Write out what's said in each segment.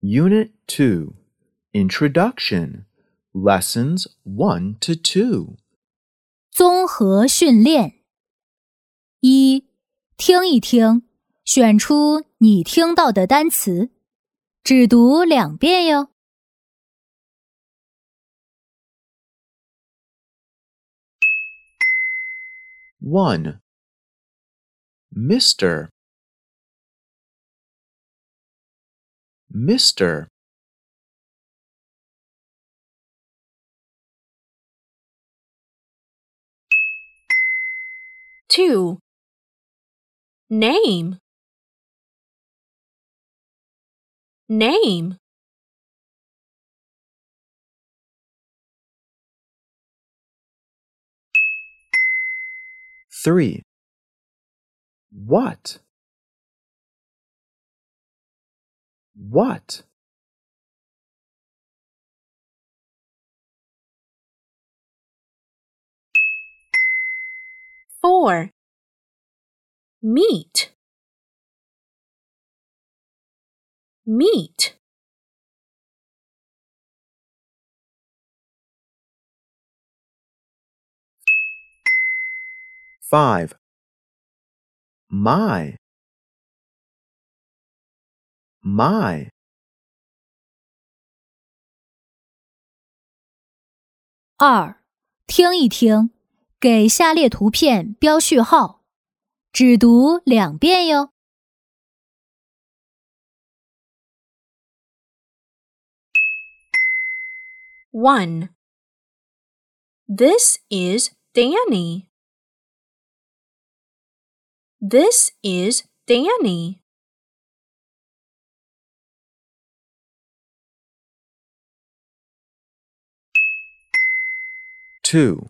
Unit 2 Introduction Lessons 1 to 2 综合训练1. 听一听，选出你听到的单词，只读2遍哟。 1. Mr. Mr. 2. Name. Name. 3. What? What? 4. Meet. Meet. 5. My. My. 2. 听一听，给下列图片标序号，只读2遍哟。 1. This is Danny. This is Danny. 2.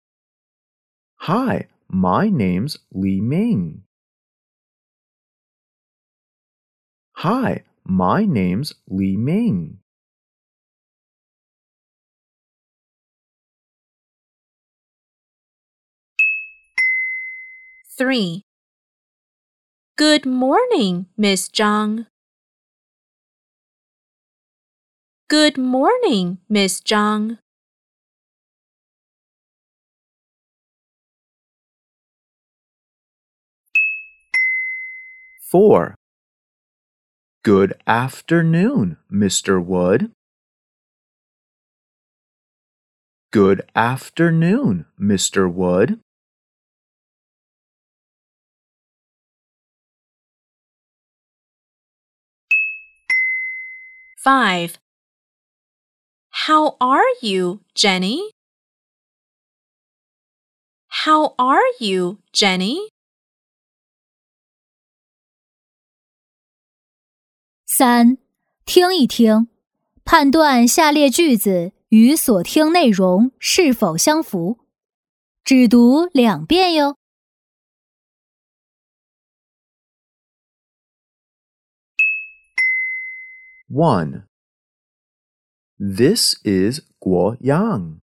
Hi, my name's Li Ming. Hi, my name's Li Ming. 3. Good morning, Miss Zhang. Good morning, Miss Zhang. 4. Good afternoon, Mr. Wood. Good afternoon, Mr. Wood. 5. How are you, Jenny? How are you, Jenny? 3. 听一听，判断下列句子与所听内容是否相符，只读2遍哟。 1. This is Guoyang.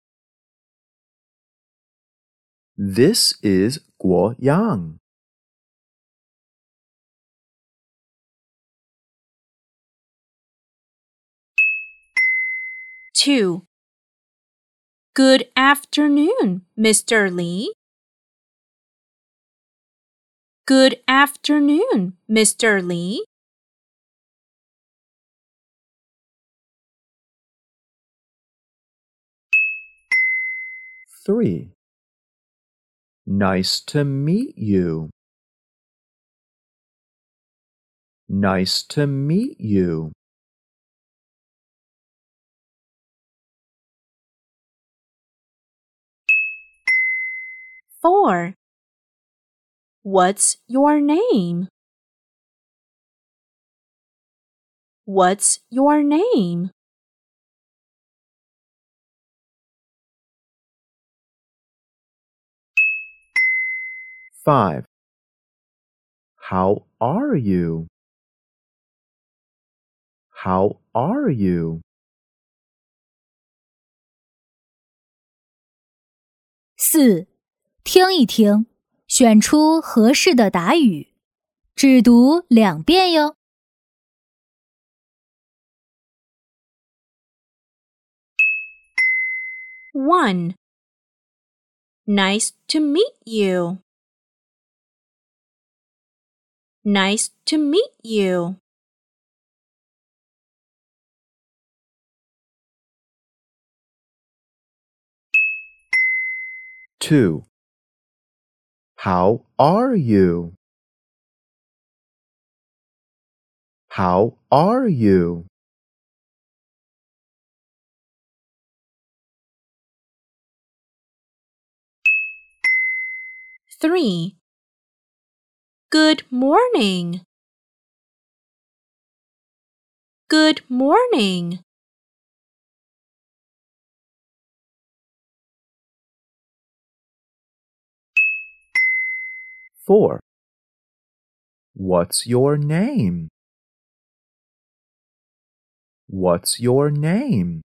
This is Guoyang. 2. Good afternoon, Mr. Li. Good afternoon, Mr. Li. 3. Nice to meet you. Nice to meet you. 4. What's your name? What's your name? 5. How are you? How are you? 4. 听一听，选出合适的答语，只读2遍哟。 1. Nice to meet you. Nice to meet you. 2. How are you? How are you? 3. Good morning. Good morning. 4. What's your name? What's your name?